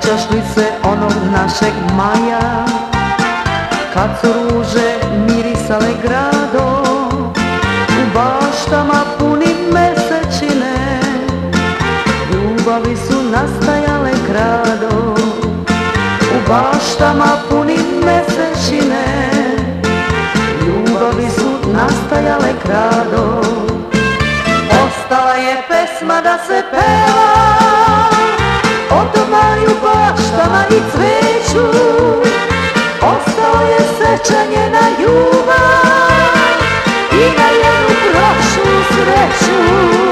Sjećaš li se onog našeg maja, kad su ruže mirisale gradom, u baštama puni mesečine, ljubavi su nastajale kradom. U baštama puni mesečine, ljubavi su nastajale kradom. Ostala je pesma da se peva o domaju, baštama i cveću. Ostalo je sećanje na ljubav i na jednu prošlu sreću.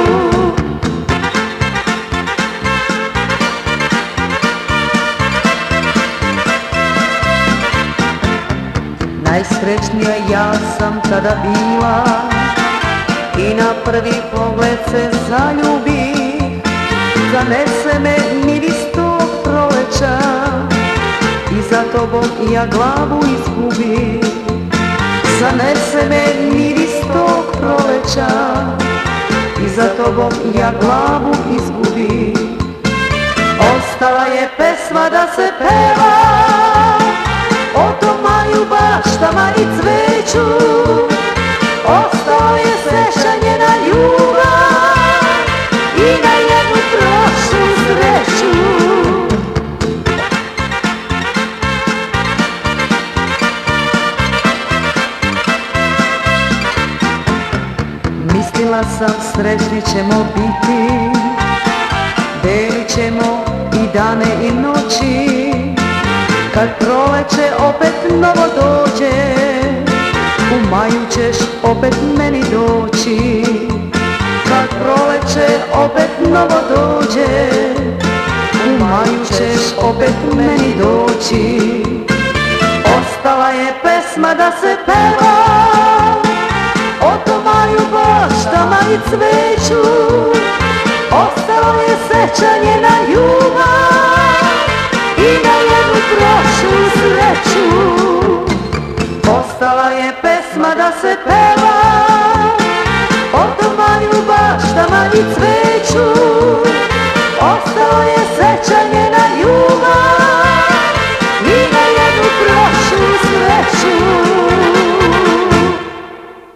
Najsrećnija ja sam tada bila i na prvi pogled se zaljubih. Zanese me miris tog proleća i za tobom ja glavu izgubim. Zanese me miris tog proleća i za tobom ja glavu izgubim. Ostala je pesma da se peva o domaju, baštama i cveću. Ostalo je sećanje na ljubav i na jednu prošlu sreću. Mislila sam srećni ćemo biti, delit ćemo i dane i noći. Kad proleće opet novo dođe, u maju ćeš opet meni doći. Kad proleće opet novo dođe, u maju ćeš opet meni doći. Ostala je pesma da se peva o domaju, baštama i cveću. Ostalo je sećanje na ljubav i na jednu prošlu sreću. Ostala je pesma da se peva o domaju, baštama i cveću.